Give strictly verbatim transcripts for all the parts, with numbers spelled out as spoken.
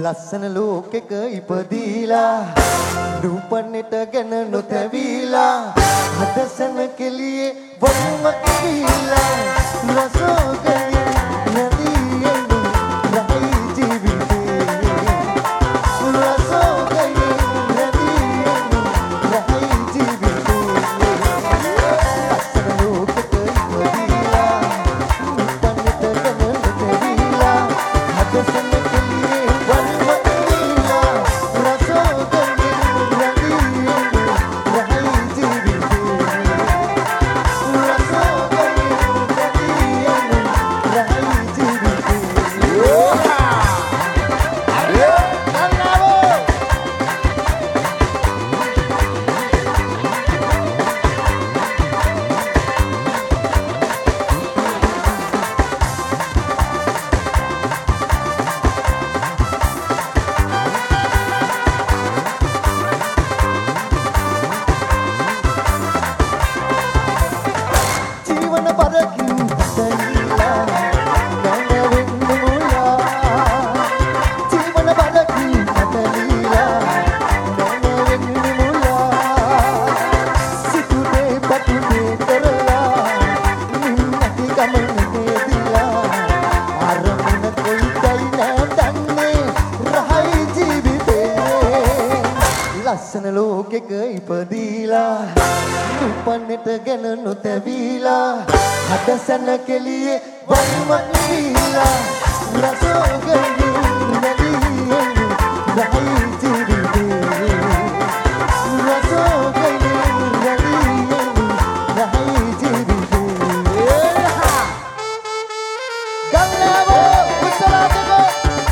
ලස්සන ලෝකෙක ඉපදීලා රූපන්නට ගැන නොතැවීලා හදසන කෙලියේ වම්ම කිවිලා රසෝගයේ නදියේ රහයි ජීවිතේ රසෝගයේ නදියේ රහයි ජීවිතේ ලස්සන ලෝකෙක ඉපදීලා රූපන්නට ගැන නොතැවීලා හදසන ලස්සන ලෝකෙක ඉපදීලා රූපන්නට ගැන නොතැවීලා හදසන කෙලියේ වම්ම කිවිලා රසෝගයේ නදියේ රහයි ජීවිතේ රසෝගයේ නදියේ රහයි ජීවිතේ ගංගාවෝ උසලාටකෝ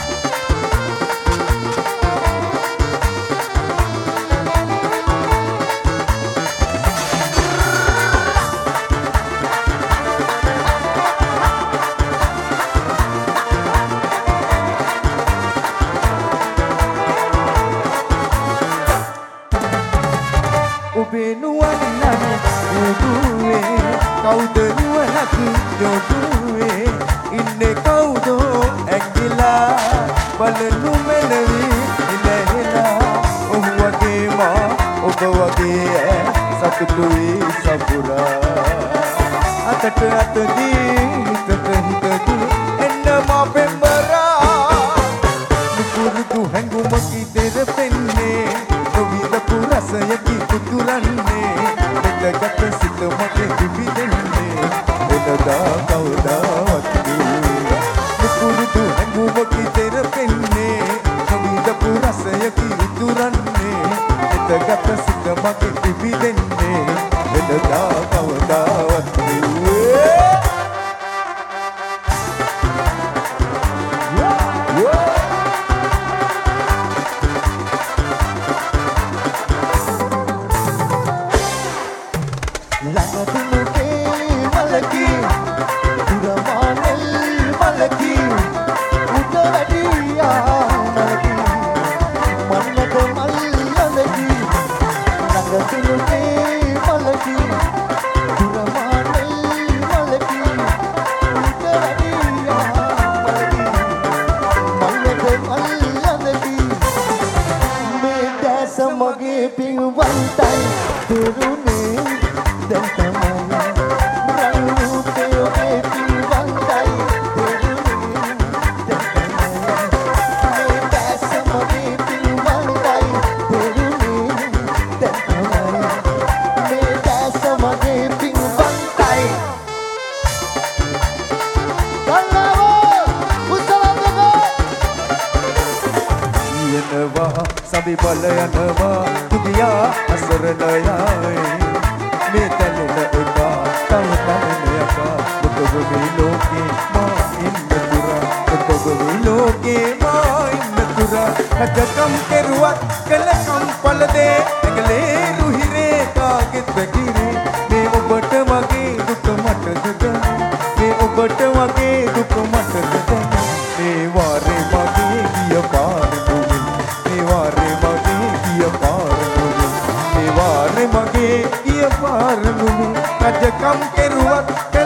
ඔබේ නුවණන යොදුවේ කවුද නුවණක් යොදුවේ ඉන්නේ කවුද ඇකිලා බලනු මෙලවි ඉලහෙලා ඔහු වගේ මා ඔබ වගේ සතුටුයි සපුරා අතට අත දී හිතට හිතදී එන්න මා පෙම්බරා නුපුරුදු හැඟුමක් ඉදිරිය පෙන්නේ නොවිදපු රසයකි කුතුරන්නේ දෙදගත සිත මගේ දිවිදෙන්නේ එදදා කවදාවත් නුපුරුදු හැඟුමක් ඉදිරිය පෙන්නේ නොවිදපු රසයකි කුතුරන්නේ දෙදගත සිත මගේ දිවිදෙන්නේ එදදා කවදාවත් මගේ පින්වන්තයි තිරුනේ දැන් තමයි රූපේ ඔබේ පින්වන්තයි තිරුනේ දැන් තමයි මේ දැස මගේ පින්වන්තයි තිරුනේ දැන් තමයි මේ දැස මගේ පින්වන්තයි ගල්ලාවෝ උසලන්දකෝ යනවා සබි බල යනවා දුගියා අසරණ යයි මේ තැනෙන එක තව තැනෙන එක ඔබ මේ ලෝකේ මා ඉන්න තුරා ඔබ මේ ලෝකේ මා ඉන්න තුරා හදකම් කෙරුවක් කලකම් පළදේ ඇගලේ රුහිරේ කාගෙත් බැගිරේ මේ ඔබට මගේ දුක මට දෙන්න මේ ඔබට මගේ දුක මට දෙන්න මේ වාරේ මගේ ගිය පාර මගේ ගිය පාර නුඹ රජකම් කෙරුවත්